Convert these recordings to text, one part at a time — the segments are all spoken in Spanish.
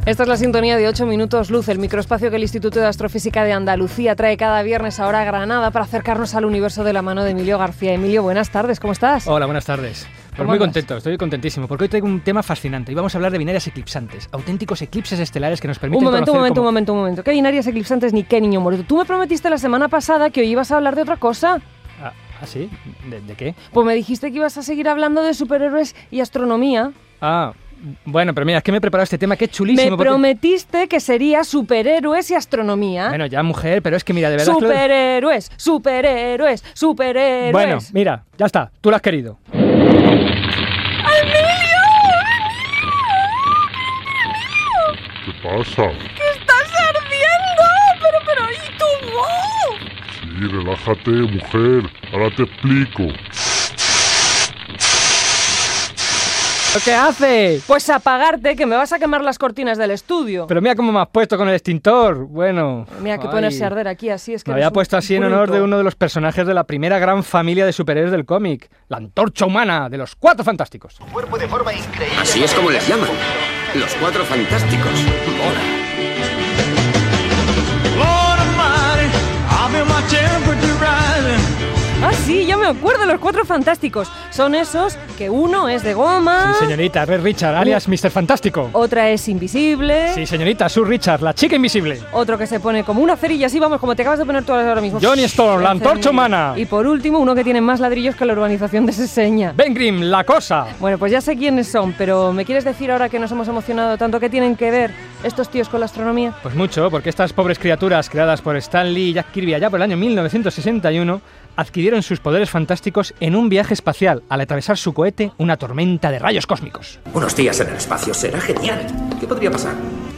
Esta es la sintonía de 8 minutos luz, el microespacio que el Instituto de Astrofísica de Andalucía trae cada viernes ahora a Granada para acercarnos al universo de la mano de Emilio García. Emilio, buenas tardes, ¿cómo estás? Hola, buenas tardes. Pues muy contento, estoy contentísimo, porque hoy traigo un tema fascinante y vamos a hablar de binarias eclipsantes, auténticos eclipses estelares que nos permiten Un momento. ¿Qué binarias eclipsantes ni qué niño muerto? Tú me prometiste la semana pasada que hoy ibas a hablar de otra cosa. ¿Ah, sí? ¿De qué? Pues me dijiste que ibas a seguir hablando de superhéroes y astronomía. Bueno, pero mira, es que me he preparado este tema que es chulísimo. Me prometiste que sería superhéroes y astronomía. Bueno, ya mujer, pero es que mira, de verdad... Superhéroes. Bueno, mira, ya está, tú lo has querido. ¿Qué pasa? ¡Que estás ardiendo! Pero, ¿y tu voz? Sí, relájate, mujer. Ahora te explico. ¿Qué hace? Pues apagarte, que me vas a quemar las cortinas del estudio. Pero mira cómo me has puesto con el extintor. Bueno... Mira que ponerse a arder aquí así es que... Me había puesto así en honor de uno de los personajes de la primera gran familia de superhéroes del cómic, la Antorcha Humana, de los Cuatro Fantásticos. Cuerpo de forma increíble. Así es como les llaman. Los Cuatro Fantásticos. Mola. Ah, sí, ya me acuerdo de los Cuatro Fantásticos. Son esos que uno es de goma... Sí, señorita, Red Richard, alias Mr. Fantástico. Otra es invisible... Sí, señorita, Sue Richard, la chica invisible. Otro que se pone como una cerilla, así vamos, como te acabas de poner tú ahora mismo. Johnny Storm, la Antorcha Humana. Y por último, uno que tiene más ladrillos que la urbanización de Seseña. Ben Grimm, la Cosa. Bueno, pues ya sé quiénes son, pero ¿me quieres decir ahora que nos hemos emocionado tanto qué tienen que ver estos tíos con la astronomía? Pues mucho, porque estas pobres criaturas creadas por Stan Lee y Jack Kirby allá por el año 1961 adquirieron sus poderes fantásticos en un viaje espacial al atravesar su cohete una tormenta de rayos cósmicos. Unos días en el espacio será genial. ¿Qué podría pasar?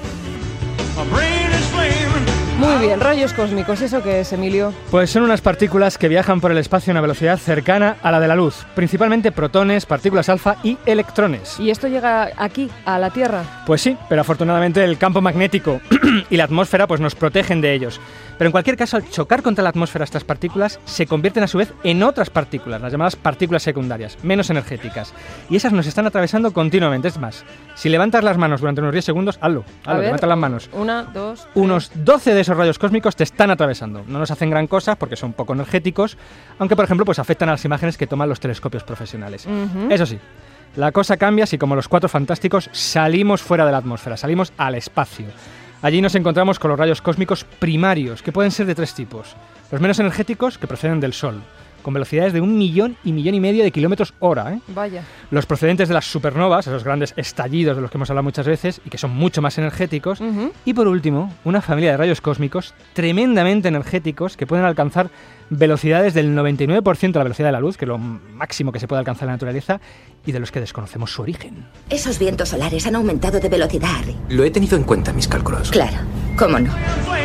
Muy bien, rayos cósmicos, ¿eso qué es, Emilio? Pues son unas partículas que viajan por el espacio a una velocidad cercana a la de la luz, principalmente protones, partículas alfa y electrones. ¿Y esto llega aquí, a la Tierra? Pues sí, pero afortunadamente el campo magnético y la atmósfera pues nos protegen de ellos. Pero en cualquier caso, al chocar contra la atmósfera estas partículas, se convierten a su vez en otras partículas, las llamadas partículas secundarias, menos energéticas. Y esas nos están atravesando continuamente. Es más, si levantas las manos durante unos 10 segundos, hazlo, levanta las manos. 1, 2, 3. Unos 12 de esos rayos cósmicos te están atravesando. No nos hacen gran cosa porque son poco energéticos, aunque por ejemplo pues afectan a las imágenes que toman los telescopios profesionales. Eso sí, la cosa cambia si como los Cuatro Fantásticos salimos fuera de la atmósfera, salimos al espacio. Allí nos encontramos con los rayos cósmicos primarios, que pueden ser de tres tipos. Los menos energéticos, que proceden del Sol, con velocidades de 1,5 millones de kilómetros hora. Vaya. Los procedentes de las supernovas, esos grandes estallidos de los que hemos hablado muchas veces y que son mucho más energéticos. Y por último, una familia de rayos cósmicos tremendamente energéticos que pueden alcanzar velocidades del 99% de la velocidad de la luz, que es lo máximo que se puede alcanzar en la naturaleza, y de los que desconocemos su origen. Esos vientos solares han aumentado de velocidad, Harry. Lo he tenido en cuenta en mis cálculos. Claro, ¿cómo no?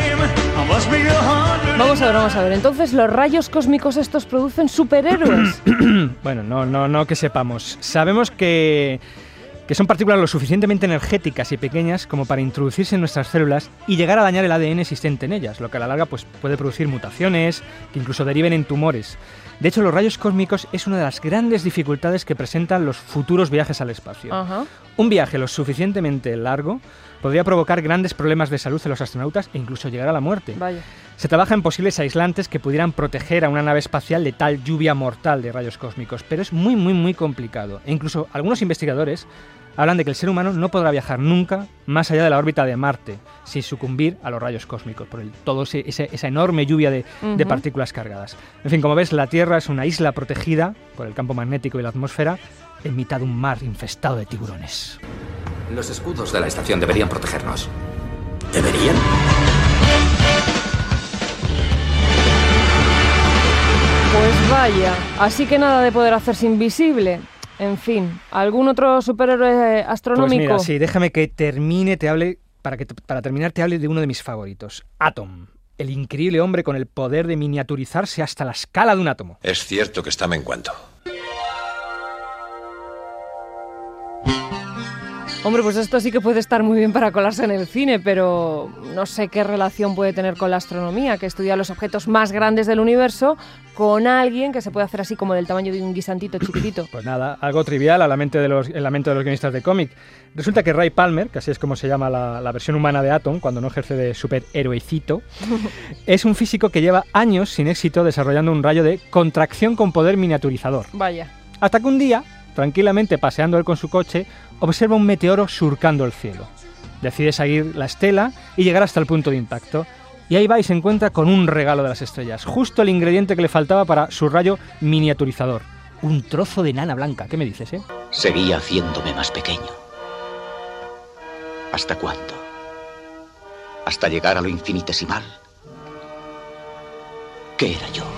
Vamos a ver. Entonces, ¿los rayos cósmicos estos producen superhéroes? Bueno, no que sepamos. Sabemos que son partículas lo suficientemente energéticas y pequeñas como para introducirse en nuestras células y llegar a dañar el ADN existente en ellas, lo que a la larga pues, puede producir mutaciones que incluso deriven en tumores. De hecho, los rayos cósmicos es una de las grandes dificultades que presentan los futuros viajes al espacio. Un viaje lo suficientemente largo podría provocar grandes problemas de salud en los astronautas e incluso llegar a la muerte. Vaya. Se trabaja en posibles aislantes que pudieran proteger a una nave espacial de tal lluvia mortal de rayos cósmicos, pero es muy complicado. E incluso algunos investigadores hablan de que el ser humano no podrá viajar nunca más allá de la órbita de Marte sin sucumbir a los rayos cósmicos, por esa enorme lluvia de partículas cargadas. En fin, como ves, la Tierra es una isla protegida por el campo magnético y la atmósfera en mitad de un mar infestado de tiburones. Los escudos de la estación deberían protegernos. ¿Deberían? Pues vaya, así que nada de poder hacerse invisible. En fin, ¿algún otro superhéroe astronómico? Pues mira, sí, déjame que termine, para terminar te hable de uno de mis favoritos, Atom, el increíble hombre con el poder de miniaturizarse hasta la escala de un átomo. Es cierto que está menguando. Hombre, pues esto sí que puede estar muy bien para colarse en el cine, pero no sé qué relación puede tener con la astronomía, que estudia los objetos más grandes del universo, con alguien que se puede hacer así como del tamaño de un guisantito chiquitito. Pues nada, algo trivial en la mente de los guionistas de cómic. Resulta que Ray Palmer, que así es como se llama la versión humana de Atom, cuando no ejerce de superhéroecito, es un físico que lleva años sin éxito desarrollando un rayo de contracción con poder miniaturizador. Vaya. Hasta que un día, tranquilamente paseando él con su coche, observa un meteoro surcando el cielo. Decide seguir la estela y llegar hasta el punto de impacto. Y ahí va y se encuentra con un regalo de las estrellas, justo el ingrediente que le faltaba para su rayo miniaturizador. Un trozo de enana blanca. ¿Qué me dices, eh? Seguía haciéndome más pequeño. ¿Hasta cuándo? ¿Hasta llegar a lo infinitesimal? ¿Qué era yo?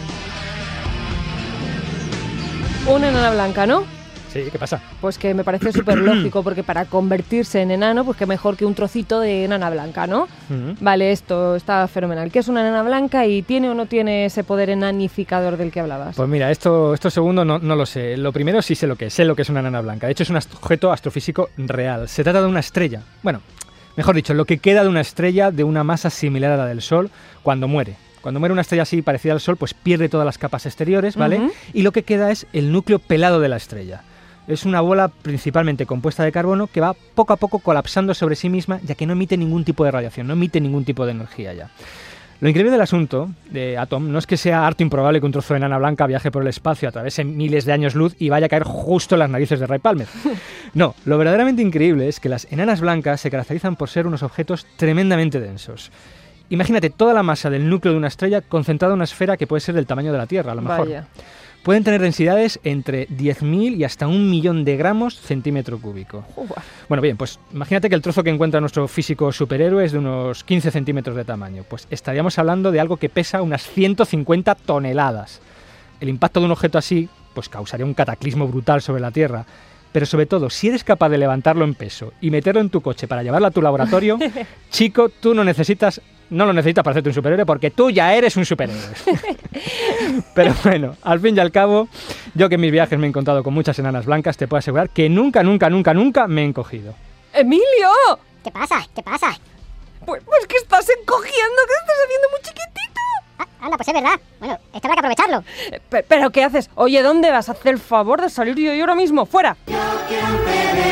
Una enana blanca, ¿no? Sí, ¿qué pasa? Pues que me parece súper lógico, porque para convertirse en enano, pues que mejor que un trocito de enana blanca, ¿no? Vale, esto está fenomenal. ¿Qué es una enana blanca y tiene o no tiene ese poder enanificador del que hablabas? Pues mira, esto segundo no lo sé. Lo primero sí sé lo que es una enana blanca. De hecho, es un objeto astrofísico real. Se trata de una estrella. Bueno, mejor dicho, lo que queda de una estrella de una masa similar a la del Sol cuando muere. Cuando muere una estrella así parecida al Sol, pues pierde todas las capas exteriores, ¿vale? Y lo que queda es el núcleo pelado de la estrella. Es una bola principalmente compuesta de carbono que va poco a poco colapsando sobre sí misma, ya que no emite ningún tipo de radiación, no emite ningún tipo de energía ya. Lo increíble del asunto de Atom no es que sea harto improbable que un trozo de enana blanca viaje por el espacio, atravese miles de años luz y vaya a caer justo en las narices de Ray Palmer. No, lo verdaderamente increíble es que las enanas blancas se caracterizan por ser unos objetos tremendamente densos. Imagínate toda la masa del núcleo de una estrella concentrada en una esfera que puede ser del tamaño de la Tierra, a lo mejor. Vaya. Pueden tener densidades entre 10.000 y hasta 1.000.000 de gramos centímetro cúbico. Bueno, bien, pues imagínate que el trozo que encuentra nuestro físico superhéroe es de unos 15 centímetros de tamaño. Pues estaríamos hablando de algo que pesa unas 150 toneladas. El impacto de un objeto así pues causaría un cataclismo brutal sobre la Tierra. Pero sobre todo, si eres capaz de levantarlo en peso y meterlo en tu coche para llevarlo a tu laboratorio, chico, tú no lo necesitas para hacerte un superhéroe porque tú ya eres un superhéroe. Pero bueno, al fin y al cabo, yo que en mis viajes me he encontrado con muchas enanas blancas, te puedo asegurar que nunca me he encogido. ¡Emilio! ¿Qué pasa? ¿Qué pasa? Pues que estás encogiendo, que te estás haciendo muy chiquitito. Anda, pues es verdad. Bueno, esto habrá que aprovecharlo. ¿Pero qué haces? Oye, ¿dónde vas? Haz el favor de salir yo ahora mismo. ¡Fuera! Yo quiero un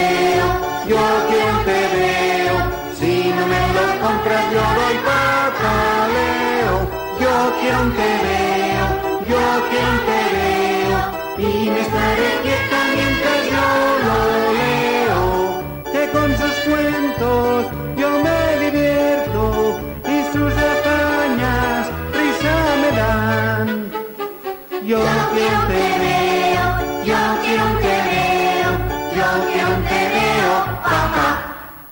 TVO, si no me lo compras yo doy pataleo. Yo quiero un TVO, y me estaré quieta mientras yo lo leo. Que con sus cuentos yo me divierto, y sus hazañas risa me dan. Yo quiero un TVO, yo quiero un TVO, yo quiero un TVO, papá.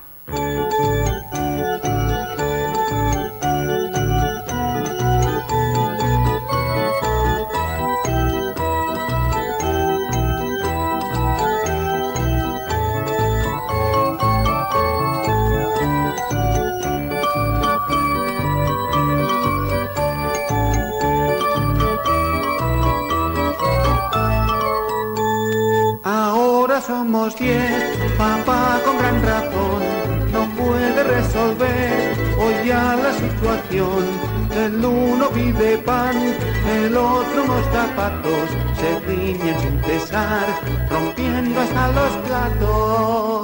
Somos 10, papá con gran razón no puede resolver hoy ya la situación. El uno pide pan, el otro unos zapatos, se riñen sin cesar, rompiendo hasta los platos.